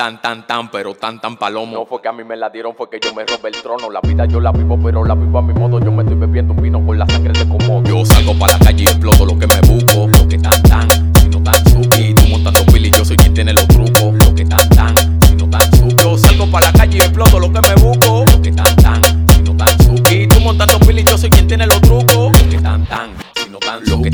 pero tan palomo. No fue que a mí me la dieron, fue que yo me robé el trono. La vida yo la vivo, pero la vivo a mi modo. Yo me estoy bebiendo un vino con la sangre de Komodo. Yo salgo pa' la calle y exploto lo que me busco. Lo que si no tan suki. Tú montando pili, yo soy quien tiene los trucos. Lo que si no tan suki. Yo salgo pa' la calle y exploto lo que me busco. Lo que si no tan suki. Tú montando pili, yo soy quien tiene los trucos. Lo que si no tan lo que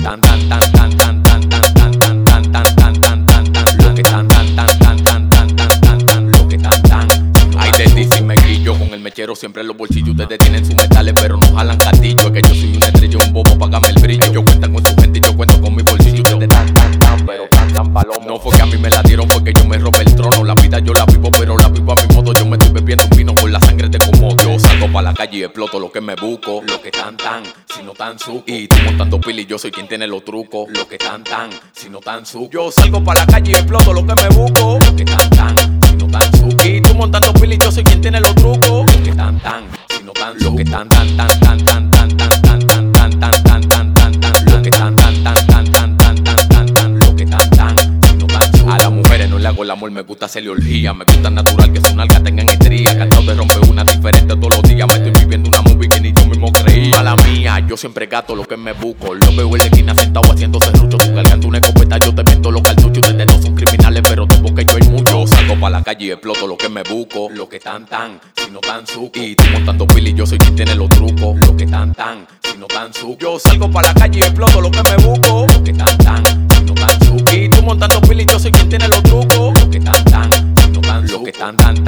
con el mechero siempre en los bolsillos. Ustedes tienen sus metales pero no jalan castillo. Es que yo soy una estrella, un bobo, págame el brillo. Ellos cuentan con su gente y yo cuento con mi bolsillo. Ustedes pero tan palomo. No fue que a mí me la dieron, fue que yo me robé el trono. La vida yo la vivo, pero la vivo a mi modo. Yo me estoy bebiendo un vino con la sangre de Komodo. Yo salgo pa' la calle y exploto lo que me busco. Lo que si no tan suco. Y tú montando pili, yo soy quien tiene los trucos. Lo que si no tan suco. Yo salgo pa' la calle y exploto lo que me busco. Lo que si no tan suco. Y tú montando pili, yo soy quien tiene los trucos. Lo que si no tan lo que a las mujeres no le hago el amor, me gusta hacerle orgía. Me gusta natural que su nalga tengan estrías. Cantado de rompe una diferente todos los días. Me estoy viviendo una movie que ni yo mismo creí. Mala mía, yo siempre gato lo que me busco. Lo veo en la esquina sentado haciéndose rucho. Tú cargando una escopeta, yo te vendo los cartuchos. Ustedes no son criminales, pero de boca yo hay mucho. Salgo pa' la calle y exploto lo que me busco. Lo que si no tan suco. Y tú montando pili, yo soy quien tiene los trucos. Lo que si no tan suco. Yo salgo pa' la calle y exploto lo que me busco. Lo que si no tan suco. Y tú montando pili, yo soy quien tiene los trucos. Lo que si no tan suco. Lo que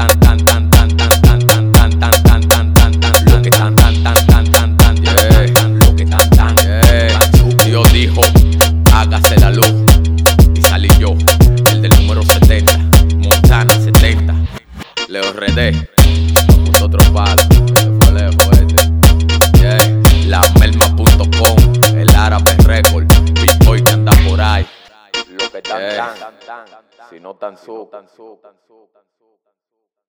Dios dijo, hágase la luz. Y salí yo, el del número 70, Montana 70. Leo RD, puso otro palo, se fue lejos lamelma.com, el árabe record, Big Boy que anda por ahí. Lo que si no tan suco.